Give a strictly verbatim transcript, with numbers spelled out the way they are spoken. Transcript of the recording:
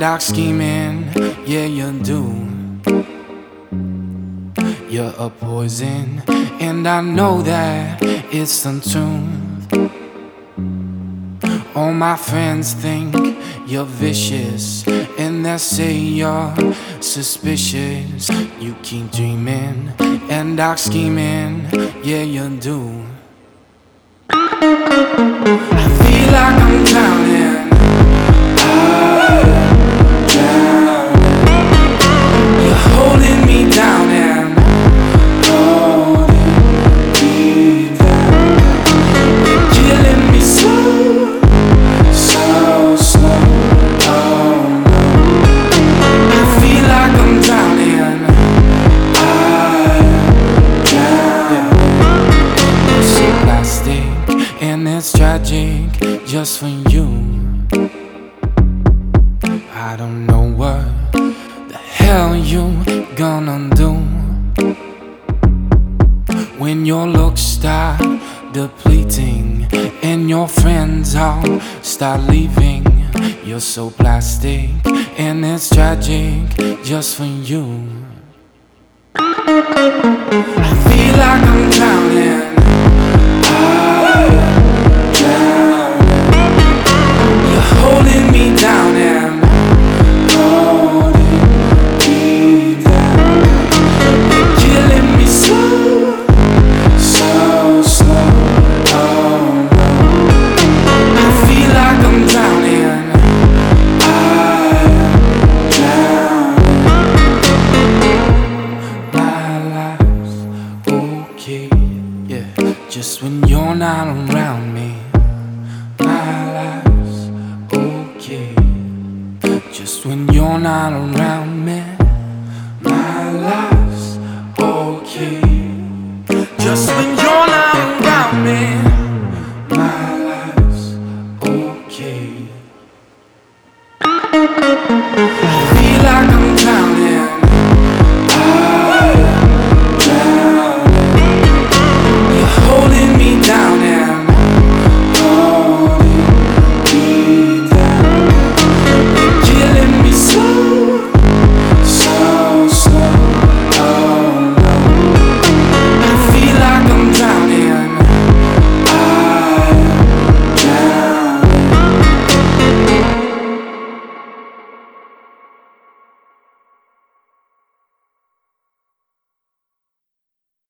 dark scheming, yeah you do. You're a poison, and I know that it's untuned. All my friends think you're vicious, and they say you're suspicious. You keep dreaming and dark scheming, yeah you do. I feel like I'm drowning. I'm drowning. You're holding me down and holding me down. You're killing me slow, so slow. Oh no. I feel like I'm drowning. I'm drowning. You're so plastic, and it's tragic just for you. I don't know what the hell you gonna do when your looks start depleting and your friends all start leaving. You're so plastic, and it's tragic just for you. I feel like I'm drowning. Holding me down and holding me down. You're killing me slow, so slow. Oh no. I feel like I'm drowning. I'm drowning. My life's okay, yeah. Just when you're not around me, my life. Okay, just when you're not around me, my life's okay. Just when